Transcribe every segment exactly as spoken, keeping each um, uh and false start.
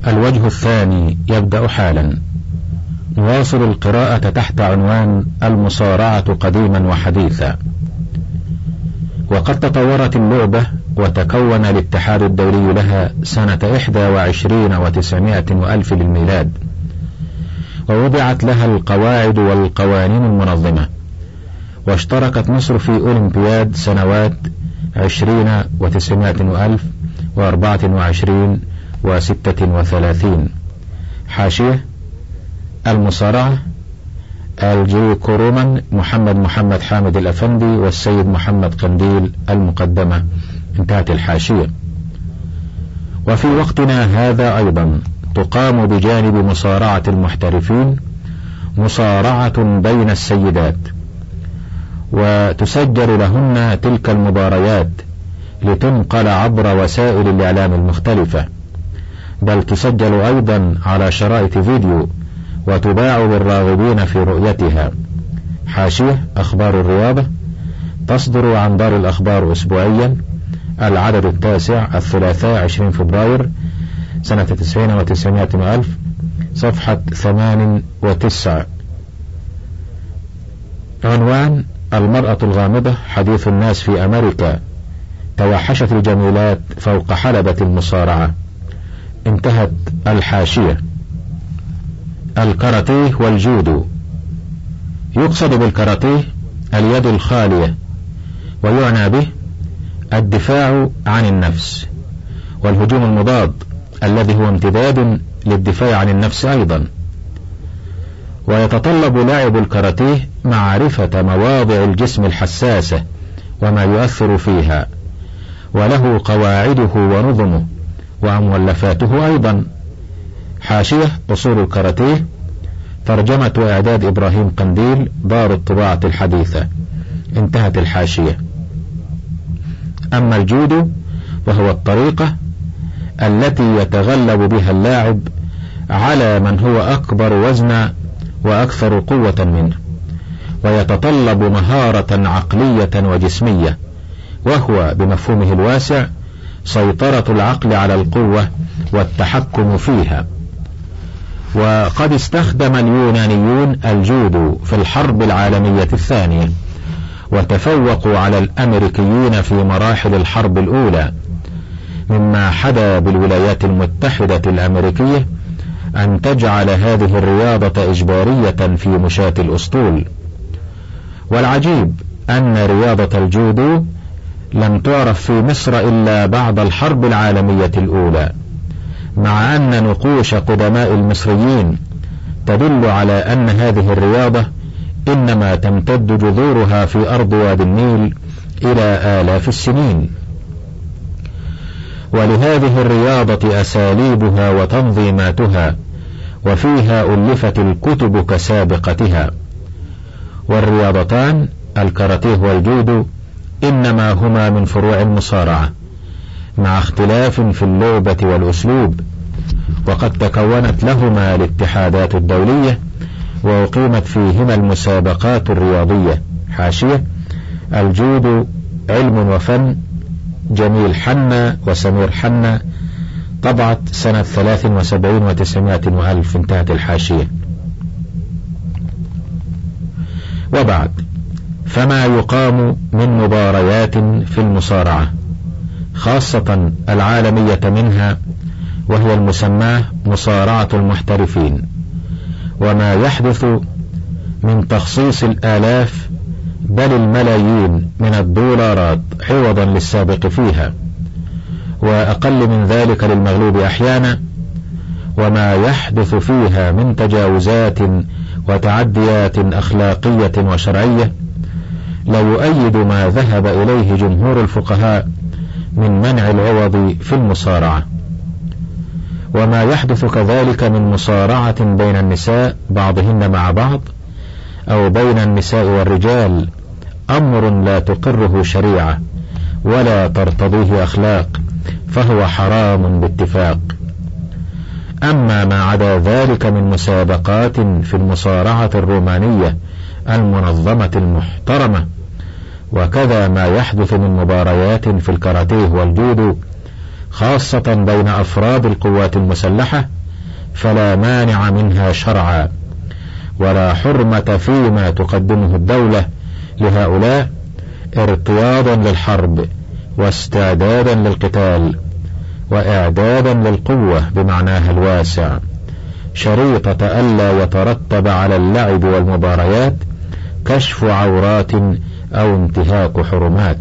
الوجه الثاني يبدأ حالا. نواصل القراءة تحت عنوان المصارعة قديما وحديثا. وقد تطورت اللعبة وتكون الاتحاد الدولي لها سنة إحدى وعشرين وتسعمائة وألف للميلاد، ووضعت لها القواعد والقوانين المنظمة، واشتركت مصر في أولمبياد سنوات عشرين وتسعمائة وألف وأربعة وعشرين وستة وثلاثين. حاشية: المصارعة الجريكو رومان محمد محمد حامد الأفندي والسيد محمد قنديل المقدمة. انتهت الحاشية. وفي وقتنا هذا أيضا تقام بجانب مصارعة المحترفين مصارعة بين السيدات، وتسجل لهن تلك المباريات لتنقل عبر وسائل الإعلام المختلفة، بل تسجل أيضا على شرائط فيديو وتباع للراغبين في رؤيتها. حاشية: أخبار الرياضة تصدر عن دار الأخبار أسبوعيا، العدد التاسع، الثلاثاء عشرين فبراير سنة تسعين وتسعمائة وألف، صفحة ثمان وتسع. عنوان: المرأة الغامضة حديث الناس في أمريكا، توحشت الجميلات فوق حلبة المصارعة. انتهت الحاشية. الكاراتيه والجودو. يقصد بالكاراتيه اليد الخالية، ويعنى به الدفاع عن النفس، والهجوم المضاد الذي هو امتداد للدفاع عن النفس أيضا. ويتطلب لاعب الكاراتيه معرفة مواضع الجسم الحساسة وما يؤثر فيها، وله قواعده ونظمه ومؤلفاته أيضا. حاشية: أصول الكاراتيه، ترجمة وإعداد إبراهيم قنديل، دار الطباعة الحديثة. انتهت الحاشية. أما الجودو وهو الطريقة التي يتغلب بها اللاعب على من هو أكبر وزنا وأكثر قوة منه، ويتطلب مهارة عقلية وجسمية، وهو بمفهومه الواسع سيطرة العقل على القوة والتحكم فيها. وقد استخدم اليونانيون الجودو في الحرب العالمية الثانية، وتفوقوا على الأمريكيين في مراحل الحرب الأولى، مما حدا بالولايات المتحدة الأمريكية أن تجعل هذه الرياضة إجبارية في مشاة الأسطول. والعجيب أن رياضة الجودو لم تعرف في مصر إلا بعد الحرب العالمية الأولى، مع أن نقوش قدماء المصريين تدل على أن هذه الرياضة إنما تمتد جذورها في أرض وادي النيل إلى آلاف السنين. ولهذه الرياضة أساليبها وتنظيماتها، وفيها ألفت الكتب كسابقتها. والرياضتان الكاراتيه والجودو إنما هما من فروع المصارعة، مع اختلاف في اللعبة والأسلوب، وقد تكونت لهما الاتحادات الدولية وأقيمت فيهما المسابقات الرياضية. حاشية: الجودو علم وفن، جميل حنا وسمير حنا، طبعت سنة ثلاث وسبعين وتسعمائة وألف. انتهت الحاشية. وبعد، فما يقام من مباريات في المصارعة، خاصة العالمية منها، وهي المسماة مصارعة المحترفين، وما يحدث من تخصيص الآلاف بل الملايين من الدولارات عوضا للسابق فيها، وأقل من ذلك للمغلوب أحيانا، وما يحدث فيها من تجاوزات وتعديات أخلاقية وشرعية، لا يؤيد ما ذهب إليه جمهور الفقهاء من منع العوض في المصارعة. وما يحدث كذلك من مصارعة بين النساء بعضهن مع بعض، أو بين النساء والرجال، أمر لا تقره شريعة ولا ترتضيه أخلاق، فهو حرام باتفاق. أما ما عدا ذلك من مسابقات في المصارعة الرومانية المنظمة المحترمة، وكذا ما يحدث من مباريات في الكاراتيه والجودو، خاصة بين أفراد القوات المسلحة، فلا مانع منها شرعا، ولا حرمة فيما تقدمه الدولة لهؤلاء ارتياضا للحرب واستعدادا للقتال وإعدادا للقوة بمعناها الواسع، شريطة ألا يترتب على اللعب والمباريات كشف عورات أو انتهاك حرمات.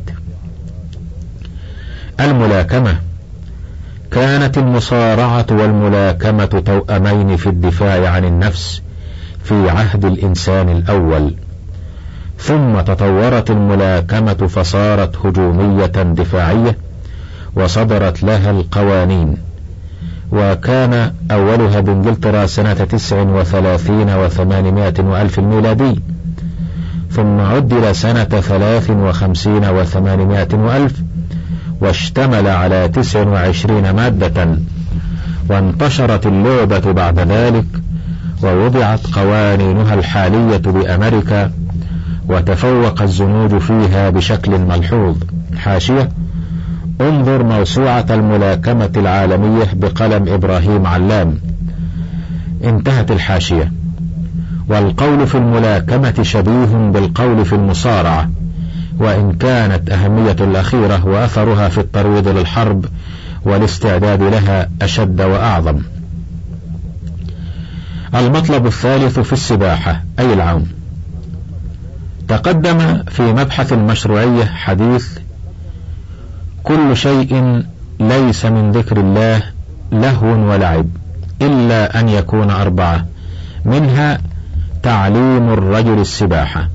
الملاكمة. كانت المصارعة والملاكمة توأمين في الدفاع عن النفس في عهد الإنسان الأول، ثم تطورت الملاكمة فصارت هجومية دفاعية وصدرت لها القوانين، وكان أولها بإنجلترا سنة تسع وثلاثين وثمانمائة وألف الميلادي، ثم عدل سنة ثلاث وخمسين وثمانمائة وألف، واشتمل على تسع وعشرين مادة، وانتشرت اللعبة بعد ذلك ووضعت قوانينها الحالية بأمريكا، وتفوق الزنوج فيها بشكل ملحوظ. حاشية: انظر موسوعة الملاكمة العالمية بقلم إبراهيم علام. انتهت الحاشية. والقول في الملاكمة شبيه بالقول في المصارعة، وإن كانت أهمية الأخيرة وأثرها في الترويض للحرب والاستعداد لها أشد وأعظم. المطلب الثالث في السباحة أي العوم. تقدم في مبحث المشروعية حديث: كل شيء ليس من ذكر الله لهو ولعب إلا أن يكون أربعة، منها تعليم الرجل السباحة.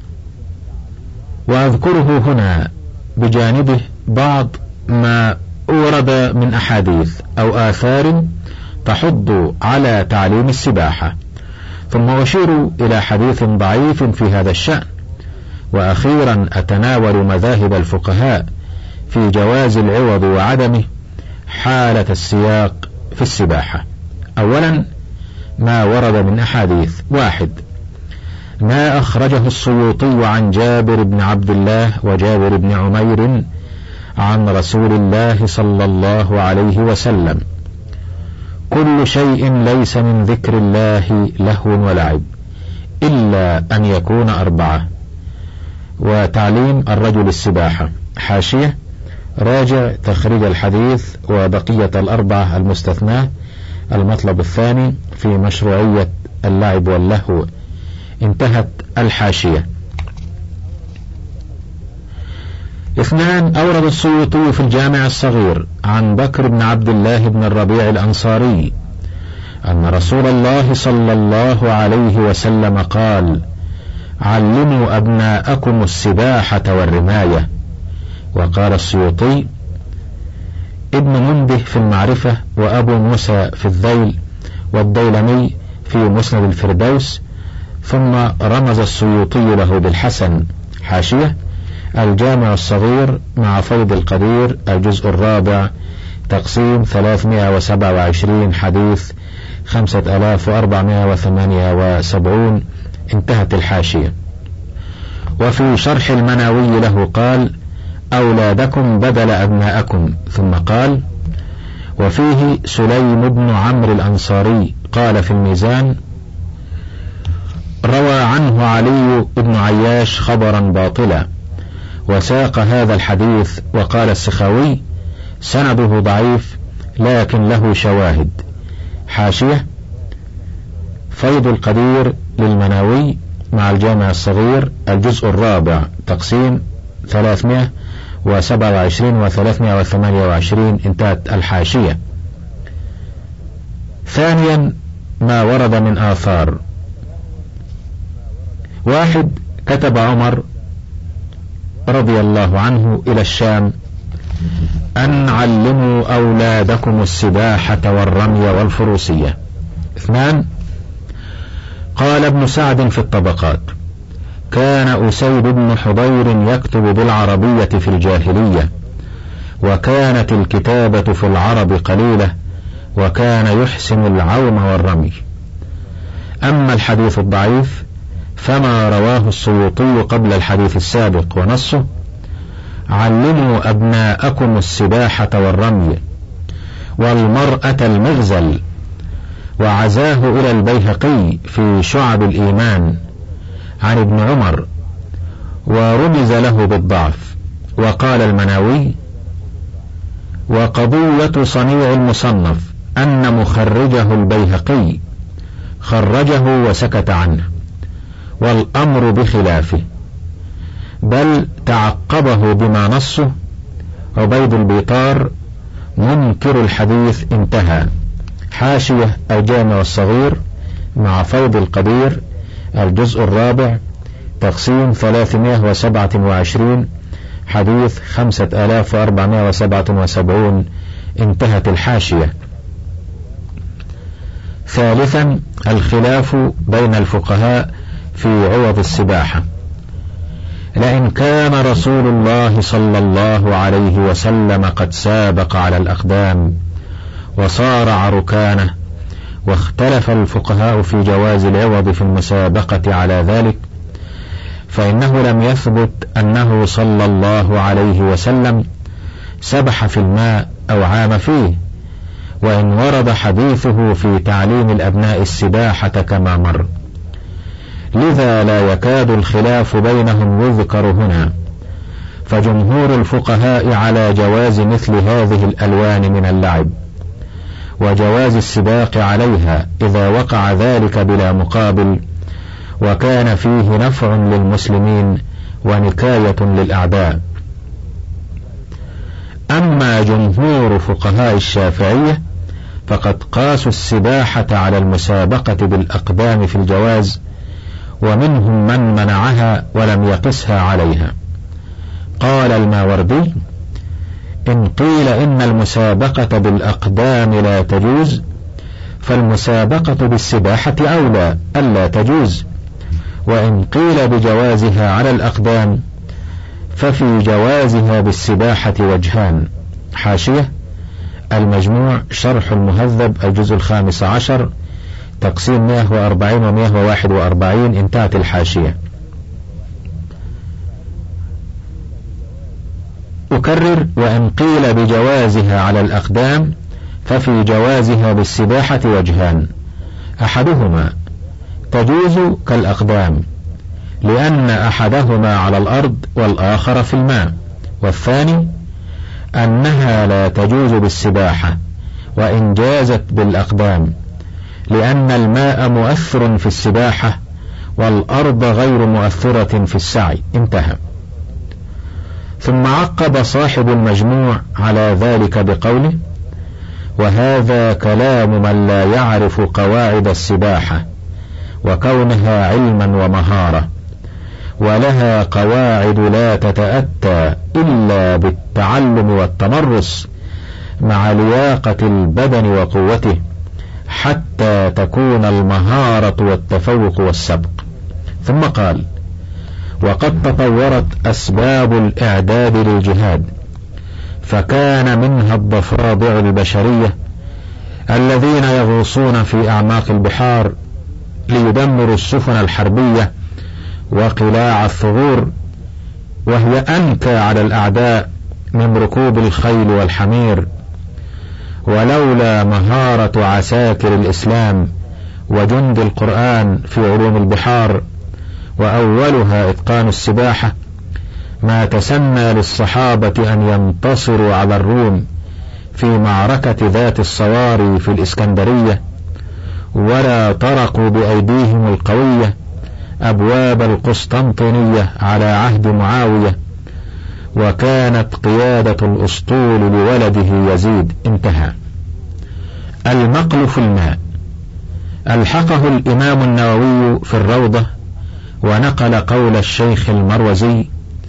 وأذكره هنا بجانبه بعض ما ورد من أحاديث أو آثار تحض على تعليم السباحة، ثم أشير إلى حديث ضعيف في هذا الشأن، وأخيرا أتناول مذاهب الفقهاء في جواز العوض وعدمه حالة السياق في السباحة. أولا ما ورد من أحاديث: واحد، ما أخرجه السيوطي عن جابر بن عبد الله وجابر بن عمير عن رسول الله صلى الله عليه وسلم: كل شيء ليس من ذكر الله لهو ولعب إلا أن يكون أربعة. وتعليم الرجل السباحة. حاشية: راجع تخريج الحديث وبقية الأربعة المستثناة، المطلب الثاني في مشروعية اللعب واللهو. انتهت الحاشية. اثنان، أورد السيوطي في الجامع الصغير عن بكر بن عبد الله بن الربيع الأنصاري أن رسول الله صلى الله عليه وسلم قال: علموا أبناءكم السباحة والرماية. وقال السيوطي: ابن منبه في المعرفة، وأبو موسى في الذيل، والديلمي في مسند الفردوس. ثم رمز السيوطي له بالحسن. حاشية: الجامع الصغير مع فيض القدير، الجزء الرابع، تقسيم ثلاثمائة وسبعة وعشرين، حديث خمسة آلاف وأربعمائة وثمانية وسبعون. انتهت الحاشية. وفي شرح المناوي له قال: أولادكم بدل أبناءكم. ثم قال: وفيه سليم بن عمرو الأنصاري قال في الميزان: روى عنه علي بن عياش خبرا باطلا، وساق هذا الحديث. وقال السخاوي: سنده ضعيف لكن له شواهد. حاشية: فيض القدير للمناوي مع الجامع الصغير، الجزء الرابع، تقسيم ثلاثمائة وسبعة وعشرين وثلاثمائة وثمانية وعشرين. انتهت الحاشية. ثانيا ما ورد من آثار: واحد، كتب عمر رضي الله عنه إلى الشام أن علموا أولادكم السباحة والرمي والفروسية. اثنان، قال ابن سعد في الطبقات: كان أسيد بن حضير يكتب بالعربية في الجاهلية، وكانت الكتابة في العرب قليلة، وكان يحسن العوم والرمي. أما الحديث الضعيف فما رواه السيوطي قبل الحديث السابق، ونصه: علموا أبناءكم السباحة والرمي والمرأة المغزل وعزاه إلى البيهقي في شعب الإيمان عن ابن عمر، ورمز له بالضعف. وقال المناوي: وقضية صنيع المصنف أن مخرجه البيهقي خرجه وسكت عنه، والأمر بخلافه، بل تعقبه بما نصه عبيد البيطار منكر الحديث. انتهى. حاشية الجامع الصغير مع فيض القدير، الجزء الرابع، تقسيم ثلاثمائة وسبعة وعشرين، حديث خمسة آلاف وأربعمائة وسبعة وسبعون. انتهت الحاشية. ثالثا، الخلاف بين الفقهاء في عوض السباحة. لئن كان رسول الله صلى الله عليه وسلم قد سابق على الأقدام وصارع ركانه، واختلف الفقهاء في جواز العوض في المسابقة على ذلك، فإنه لم يثبت أنه صلى الله عليه وسلم سبح في الماء أو عام فيه، وإن ورد حديثه في تعليم الأبناء السباحة كما مر، لذا لا يكاد الخلاف بينهم يذكر هنا. فجمهور الفقهاء على جواز مثل هذه الألوان من اللعب، وجواز السباق عليها إذا وقع ذلك بلا مقابل، وكان فيه نفع للمسلمين ونكاية للأعداء. أما جمهور فقهاء الشافعية فقد قاسوا السباحة على المسابقة بالأقدام في الجواز، ومنهم من منعها ولم يقسها عليها. قال الماوردي: إن قيل إن المسابقة بالأقدام لا تجوز، فالمسابقة بالسباحة أولى ألا تجوز، وإن قيل بجوازها على الأقدام ففي جوازها بالسباحة وجهان. حاشية المجموع شرح المهذب، الجزء الخامس عشر، تقسيم مئة وأربعين ومئة وواحد وأربعين. انتهت الحاشية. أكرر: وإن قيل بجوازها على الأقدام ففي جوازها بالسباحة وجهان. أحدهما تجوز كالأقدام لأن أحدهما على الأرض والآخر في الماء، والثاني أنها لا تجوز بالسباحة وإن جازت بالأقدام، لأن الماء مؤثر في السباحة والأرض غير مؤثرة في السعي. انتهى. ثم عقب صاحب المجموع على ذلك بقوله: وهذا كلام من لا يعرف قواعد السباحة وكونها علما ومهارة، ولها قواعد لا تتأتى إلا بالتعلم والتمرس مع لياقة البدن وقوته، حتى تكون المهارة والتفوق والسبق. ثم قال: وقد تطورت أسباب الإعداد للجهاد، فكان منها الضفادع البشرية الذين يغوصون في أعماق البحار ليدمروا السفن الحربية وقلاع الثغور، وهي أنكى على الأعداء من ركوب الخيل والحمير. ولولا مهارة عساكر الإسلام وجند القرآن في علوم البحار وأولها إتقان السباحة ما تسنى للصحابة أن ينتصروا على الروم في معركة ذات الصواري في الإسكندرية، ولا طرقوا بأيديهم القوية أبواب القسطنطينية على عهد معاوية، وكانت قيادة الأسطول لولده يزيد. انتهى. المقل في الماء ألحقه الإمام النووي في الروضة، ونقل قول الشيخ المروزي: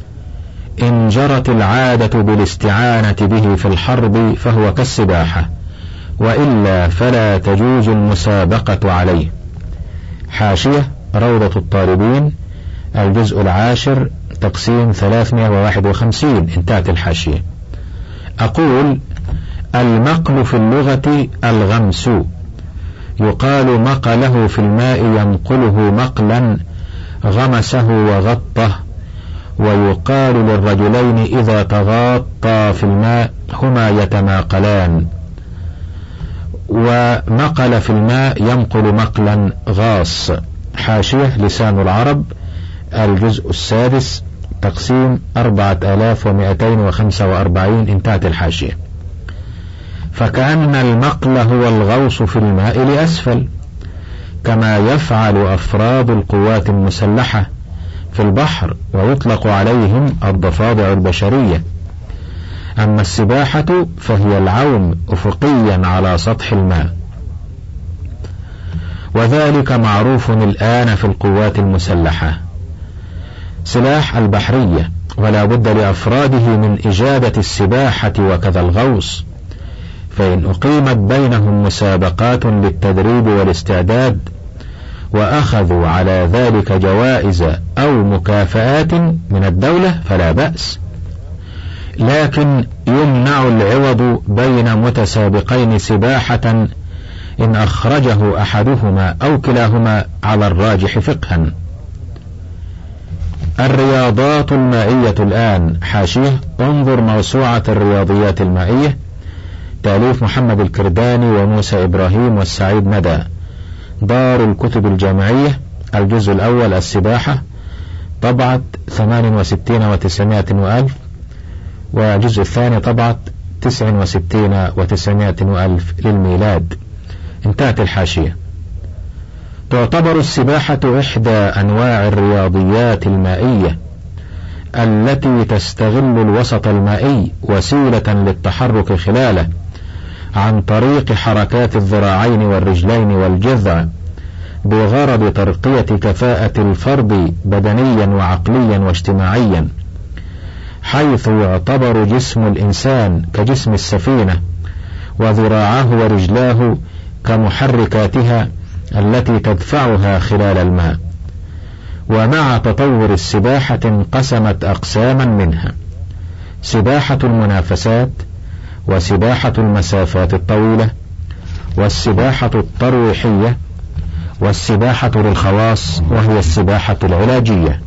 إن جرت العادة بالاستعانة به في الحرب فهو كالسباحة، وإلا فلا تجوز المسابقة عليه. حاشية روضة الطالبين، الجزء العاشر، تقسيم ثلاثمائة وواحد وخمسين. انتهت الحاشية. أقول: المقل في اللغة الغمس، يقال مقله في الماء ينقله مقلا غمسه وغطه، ويقال للرجلين إذا تغاطا في الماء هما يتماقلان. ومقل في الماء يمقل مقلا غاص. حاشية لسان العرب الجزء السادس تقسيم أربعة آلاف ومائتين وخمسة وأربعين. انتهت الحاشية. فكأن المقل هو الغوص في الماء لأسفل، كما يفعل أفراد القوات المسلحة في البحر، ويطلق عليهم الضفادع البشرية. أما السباحة فهي العوم أفقيا على سطح الماء، وذلك معروف الآن في القوات المسلحة سلاح البحرية، ولا بد لأفراده من إجادة السباحة وكذا الغوص، فإن أقيمت بينهم مسابقات للتدريب والاستعداد وأخذوا على ذلك جوائز أو مكافآت من الدولة فلا بأس، لكن يمنع العوض بين متسابقين سباحة إن أخرجه أحدهما أو كلاهما على الراجح فقها. الرياضات المائية الآن. حاشية انظر موسوعة الرياضيات المائية تأليف محمد الكرداني وموسى إبراهيم والسعيد ندى، دار الكتب الجامعية، الجزء الأول السباحة، طبعة ثمان وستين وتسعمائة وألف، والجزء الثاني طبعة تسع وستين وتسعمائة وألف للميلاد. انتهت الحاشية. تعتبر السباحة إحدى أنواع الرياضيات المائية التي تستغل الوسط المائي وسيلة للتحرك خلاله عن طريق حركات الذراعين والرجلين والجذع، بغرض ترقية كفاءة الفرد بدنيا وعقليا واجتماعيا، حيث يعتبر جسم الإنسان كجسم السفينة، وذراعاه ورجلاه كمحركاتها التي تدفعها خلال الماء. ومع تطور السباحة انقسمت أقساما منها: سباحة المنافسات، وسباحة المسافات الطويلة، والسباحة الترويحية، والسباحة للخواص وهي السباحة العلاجية.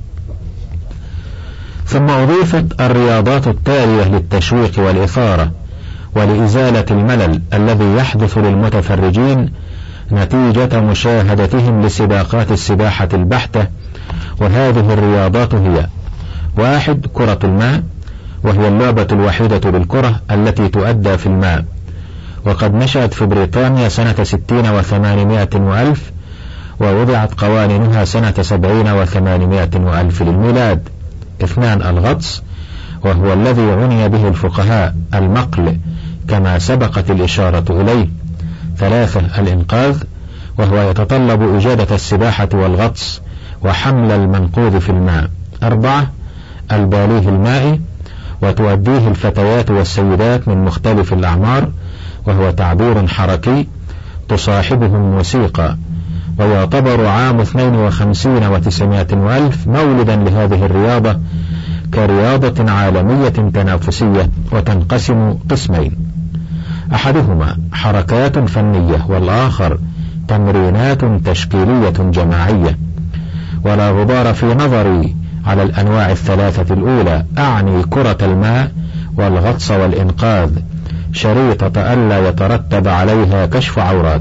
ثم أضيفت الرياضات التالية للتشويق والإثارة ولإزالة الملل الذي يحدث للمتفرجين نتيجة مشاهدتهم لسباقات السباحة البحتة، وهذه الرياضات هي: واحد، كرة الماء، وهي اللعبة الوحيدة بالكرة التي تؤدى في الماء، وقد نشأت في بريطانيا سنة ستين وثمانمائة وألف، ووضعت قوانينها سنة سبعين وثمانمائة وألف للميلاد. اثنان، الغطس، وهو الذي عني به الفقهاء المقل كما سبقت الإشارة إليه. ثلاثة، الإنقاذ، وهو يتطلب إجادة السباحة والغطس وحمل المنقوذ في الماء. أربعة، الباليه المائي، وتؤديه الفتيات والسيدات من مختلف الأعمار، وهو تعبير حركي تصاحبه الموسيقى، ويعتبر عام اثنين وخمسين وتسعمائة وألف مولدا لهذه الرياضة كرياضة عالمية تنافسية، وتنقسم قسمين: أحدهما حركات فنية، والآخر تمرينات تشكيلية جماعية. ولا غبار في نظري على الأنواع الثلاثة الأولى، أعني كرة الماء والغطس والإنقاذ، شريطة ألا يترتب عليها كشف عورات.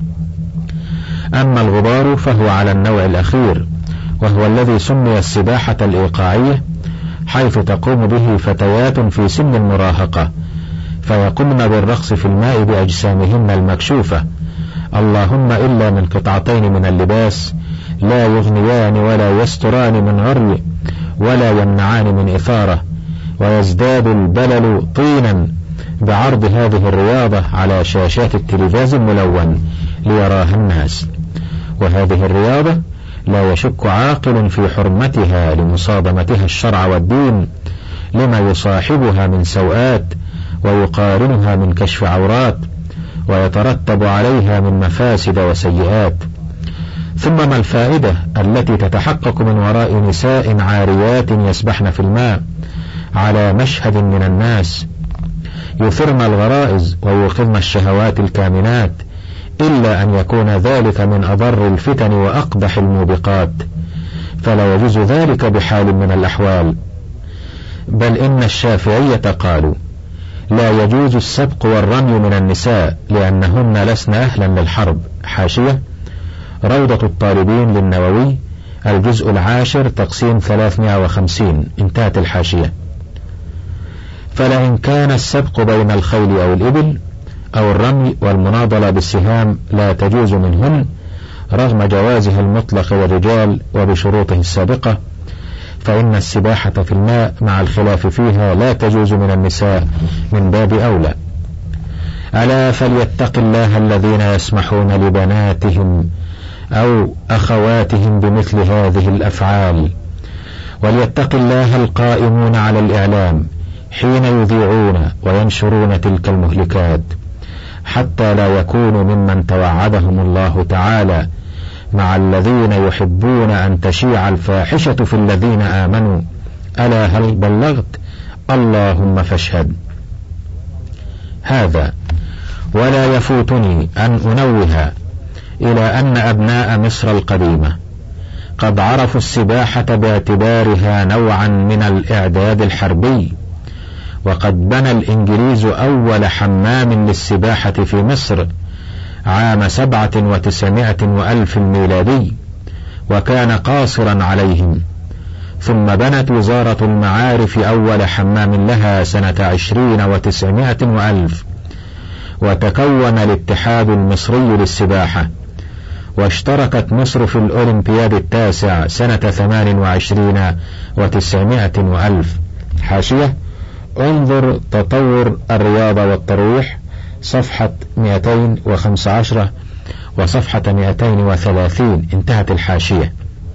أما الغبار فهو على النوع الأخير، وهو الذي سمي السباحة الإيقاعية، حيث تقوم به فتيات في سن المراهقة، فيقمن بالرقص في الماء بأجسامهن المكشوفة، اللهم إلا من قطعتين من اللباس لا يغنيان ولا يستران من عري ولا يمنعان من إثارة، ويزداد البلل طينا بعرض هذه الرياضة على شاشات التلفاز الملون ليراها الناس. وهذه الرياضة لا يشك عاقل في حرمتها لمصادمتها الشرع والدين، لما يصاحبها من سوءات ويقارنها من كشف عورات، ويترتب عليها من مفاسد وسيئات. ثم ما الفائدة التي تتحقق من وراء نساء عاريات يسبحن في الماء على مشهد من الناس، يثرن الغرائز ويوقظن الشهوات الكامنات، إلا أن يكون ذلك من أضر الفتن وأقبح الموبقات، فلا يجوز ذلك بحال من الأحوال. بل إن الشافعية قالوا: لا يجوز السبق والرمي من النساء لأنهن لسن أهلا للحرب. حاشية روضة الطالبين للنووي الجزء العاشر تقسيم ثلاثمائة وخمسين، انتهت الحاشية. فلئن كان السبق بين الخيل أو الإبل أو الرمي والمناضلة بالسهام لا تجوز منهن رغم جوازها المطلق للرجال وبشروطه السابقة، فإن السباحة في الماء مع الخلاف فيها لا تجوز من النساء من باب أولى. ألا فليتق الله الذين يسمحون لبناتهم أو أخواتهم بمثل هذه الأفعال، وليتق الله القائمون على الإعلام حين يذيعون وينشرون تلك المهلكات، حتى لا يكونوا ممن توعدهم الله تعالى مع الذين يحبون أن تشيع الفاحشة في الذين آمنوا. ألا هل بلغت؟ اللهم فاشهد. هذا ولا يفوتني أن أنوه إلى أن أبناء مصر القديمة قد عرفوا السباحة باعتبارها نوعا من الإعداد الحربي، وقد بنى الإنجليز أول حمام للسباحة في مصر عام سبعة وتسعمائة وألف ميلادي، وكان قاصرا عليهم. ثم بنت وزارة المعارف أول حمام لها سنة عشرين وتسعمائة وألف، وتكون الاتحاد المصري للسباحة، واشتركت مصر في الأولمبياد التاسع سنة ثمان وعشرين وتسعمائة وألف. حاشية انظر تطور الرياضة والترويح صفحة مئتين وخمسة عشر وصفحة مئتين وثلاثين، انتهت الحاشية.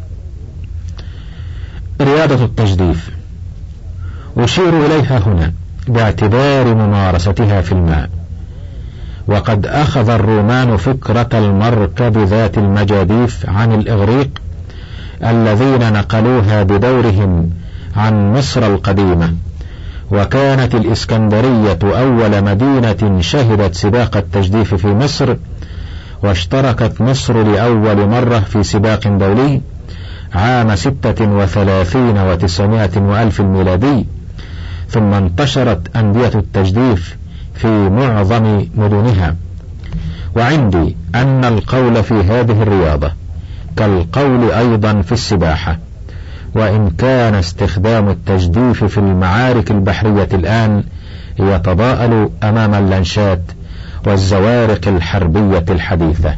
رياضة التجديف أشير إليها هنا باعتبار ممارستها في الماء، وقد أخذ الرومان فكرة المركب ذات المجاديف عن الإغريق الذين نقلوها بدورهم عن مصر القديمة، وكانت الإسكندرية أول مدينة شهدت سباق التجديف في مصر، واشتركت مصر لأول مرة في سباق دولي عام ستة وثلاثين وتسعمائة وألف الميلادي، ثم انتشرت أندية التجديف في معظم مدنها. وعندي أن القول في هذه الرياضة كالقول أيضا في السباحة، وإن كان استخدام التجديف في المعارك البحرية الآن يتضاءل أمام اللانشات والزوارق الحربية الحديثة.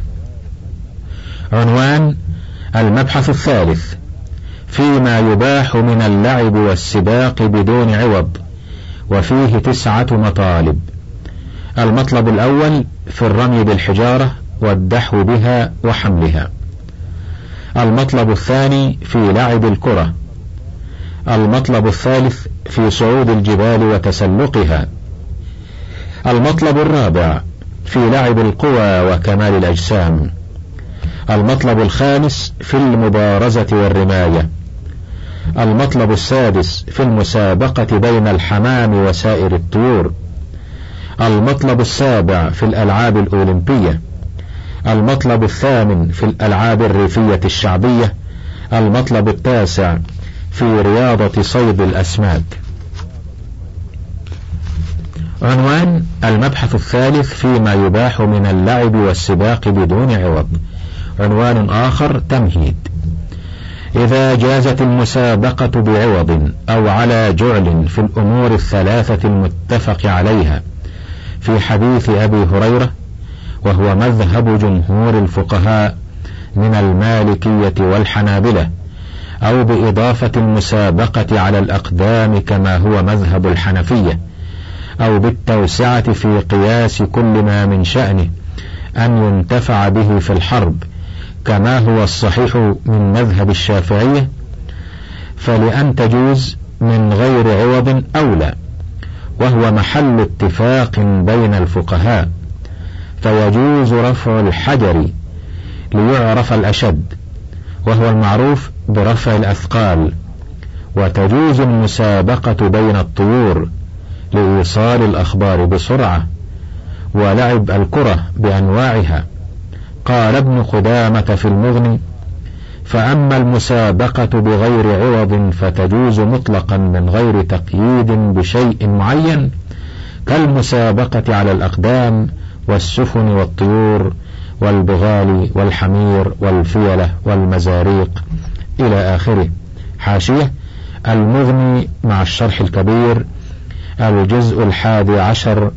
عنوان المبحث الثالث فيما يباح من اللعب والسباق بدون عوض، وفيه تسعة مطالب. المطلب الأول في الرمي بالحجارة والدحو بها وحملها. المطلب الثاني في لعب الكرة. المطلب الثالث في صعود الجبال وتسلقها. المطلب الرابع في لعب القوى وكمال الأجسام. المطلب الخامس في المبارزة والرماية. المطلب السادس في المسابقة بين الحمام وسائر الطيور. المطلب السابع في الألعاب الأولمبية. المطلب الثامن في الألعاب الريفية الشعبية. المطلب التاسع في رياضة صيد الأسماك. عنوان المبحث الثالث فيما يباح من اللعب والسباق بدون عوض. عنوان آخر تمهيد. إذا جازت المسابقة بعوض أو على جعل في الأمور الثلاثة المتفق عليها في حديث أبي هريرة، وهو مذهب جمهور الفقهاء من المالكية والحنابلة، أو بإضافة المسابقة على الأقدام كما هو مذهب الحنفية، أو بالتوسعة في قياس كل ما من شأنه أن ينتفع به في الحرب كما هو الصحيح من مذهب الشافعية، فلأن تجوز من غير عوض أولى، وهو محل اتفاق بين الفقهاء، فيجوز رفع الحجر ليعرف الأشد، وهو المعروف برفع الأثقال، وتجوز المسابقة بين الطيور لإيصال الأخبار بسرعة، ولعب الكرة بأنواعها. قال ابن قدامة في المغني: فأما المسابقة بغير عوض فتجوز مطلقا من غير تقييد بشيء معين، كالمسابقة على الأقدام والسفن والطيور والبغال والحمير والفيلة والمزاريق إلى آخره. حاشية: المغني مع الشرح الكبير، الجزء الحادي عشر،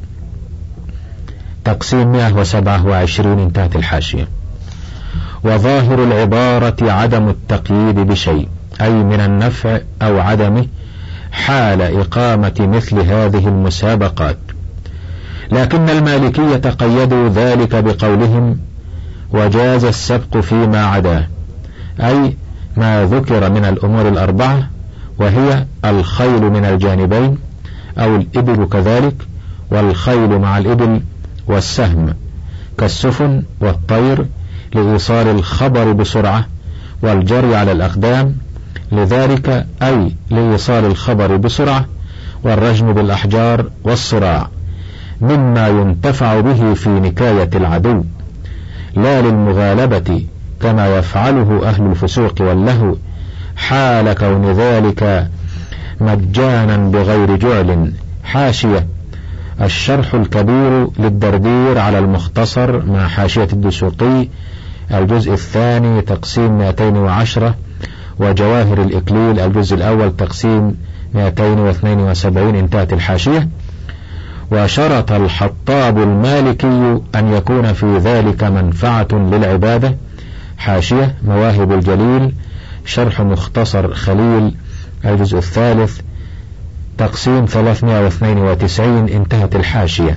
تقسيم مئة وسبعة وعشرين. انتهت الحاشية. وظاهر العبارة عدم التقييد بشيء، أي من النفع أو عدمه، حال إقامة مثل هذه المسابقات، لكن المالكية قيدوا ذلك بقولهم: وجاز السبق فيما عداه، أي ما ذكر من الأمور الأربعة، وهي الخيل من الجانبين أو الإبل كذلك، والخيل مع الإبل، والسهم كالسفن والطير لإيصال الخبر بسرعة، والجري على الأقدام لذلك أي لإيصال الخبر بسرعة، والرجم بالأحجار والصراع مما ينتفع به في نكاية العدو، لا للمغالبة كما يفعله أهل الفسوق واللهو، حال كون ذلك مجانا بغير جعل. حاشية: الشرح الكبير للدردير على المختصر مع حاشية الدسوقي، الجزء الثاني، تقسيم مئتين وعشرة، وجواهر الإكليل، الجزء الأول، تقسيم مئتين واثنين وسبعين. انتهت الحاشية. وشرط الحطاب المالكي أن يكون في ذلك منفعة للعبادة. حاشية: مواهب الجليل، شرح مختصر خليل، الجزء الثالث، تقسيم ثلاثمائة واثنين وتسعين. انتهت الحاشية.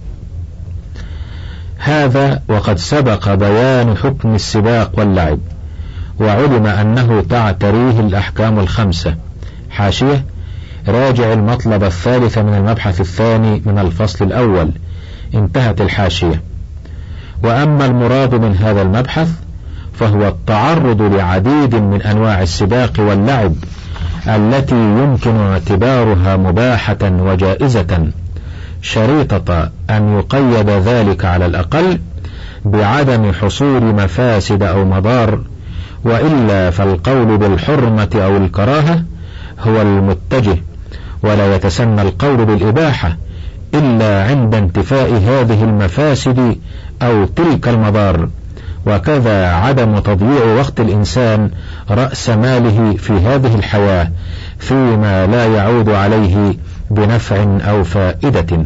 هذا وقد سبق بيان حكم السباق واللعب، وعلم أنه تعتريه الأحكام الخمسة. حاشية: راجع المطلب الثالث من المبحث الثاني من الفصل الأول. انتهت الحاشية. وأما المراد من هذا المبحث فهو التعرض لعديد من أنواع السباق واللعب التي يمكن اعتبارها مباحة وجائزة، شريطة أن يقيد ذلك على الأقل بعدم حصول مفاسد أو مضار، وإلا فالقول بالحرمة أو الكراهة هو المتجه، ولا يتسنى القول بالإباحة إلا عند انتفاء هذه المفاسد أو تلك المضار، وكذا عدم تضييع وقت الإنسان رأس ماله في هذه الحياة فيما لا يعود عليه بنفع أو فائدة.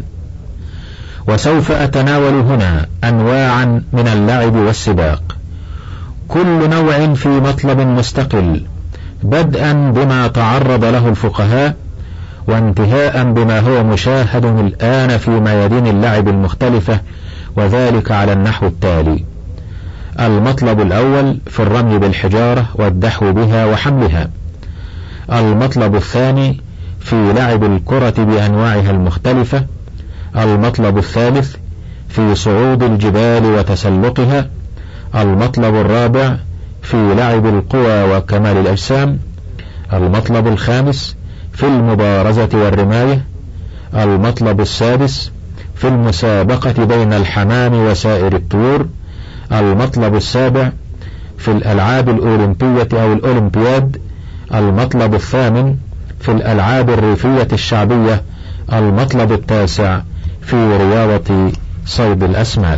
وسوف أتناول هنا أنواعا من اللعب والسباق، كل نوع في مطلب مستقل، بدءا بما تعرض له الفقهاء، وانتهاء بما هو مشاهد الآن في ميادين اللعب المختلفة، وذلك على النحو التالي: المطلب الأول في الرمي بالحجارة والدحو بها وحملها. المطلب الثاني في لعب الكرة بأنواعها المختلفة. المطلب الثالث في صعود الجبال وتسلقها. المطلب الرابع في لعب القوى وكمال الأجسام. المطلب الخامس في المبارزة والرماية. المطلب السادس في المسابقة بين الحمام وسائر الطيور. المطلب السابع في الألعاب الأولمبية أو الأولمبياد. المطلب الثامن في الألعاب الريفية الشعبية. المطلب التاسع في رياضة صيد الأسماك.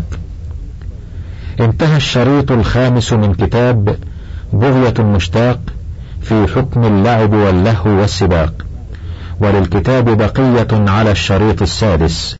انتهى الشريط الخامس من كتاب بغية المشتاق في حكم اللعب واللهو والسباق، وللكتاب بقية على الشريط السادس.